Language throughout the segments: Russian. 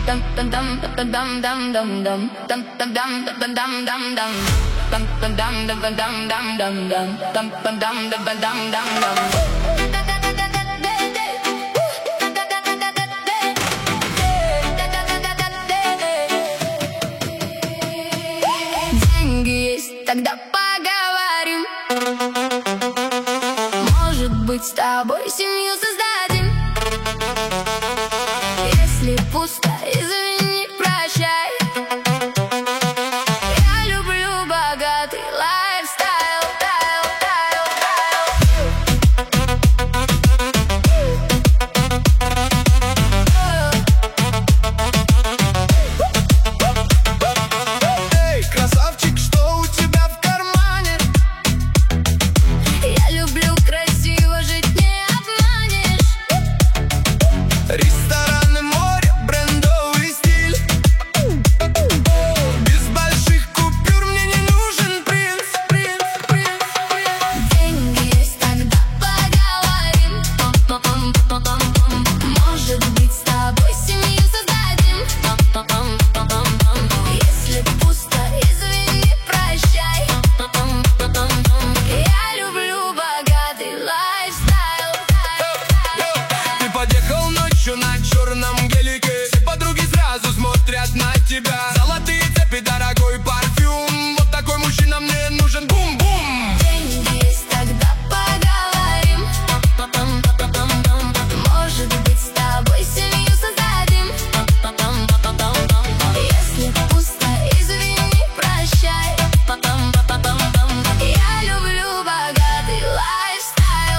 Деньги есть, тогда поговорим. Может быть, с тобой семью создадим. Если пусто, извини, прощай. Я люблю богатый лайфстайл. Эй, красавчик, что у тебя в кармане? Я люблю красиво жить, не обманешь. Рестораны, море, брендовый стиль. Без больших купюр мне не нужен принц. Деньги есть, тогда поговорим. Может быть, с тобой семью создадим. Если пусто, извини, прощай. Я люблю богатый лайфстайл. Ты подъехал ночью на черном гелике. Все подруги сразу смотрят на тебя. Золотые цепи, дорогой парфюм. Вот такой мужчина мне нужен. Бум-бум. Деньги есть, тогда поговорим. Может быть, с тобой семью создадим. Если пусто, извини, прощай. Я люблю богатый лайфстайл.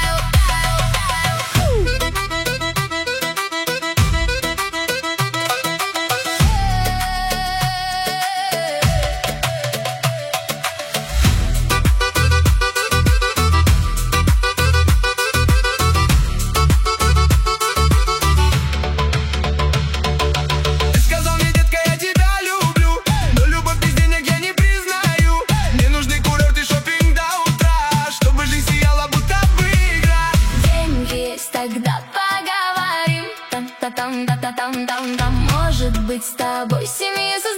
Ты сказал мне, детка, я тебя люблю, но любовь без денег я не признаю. Мне нужны курорты, шопинг до утра, чтобы жизнь сияла, будто бы игра. Деньги есть, тогда поговорим. Может быть, с тобой семью создадим.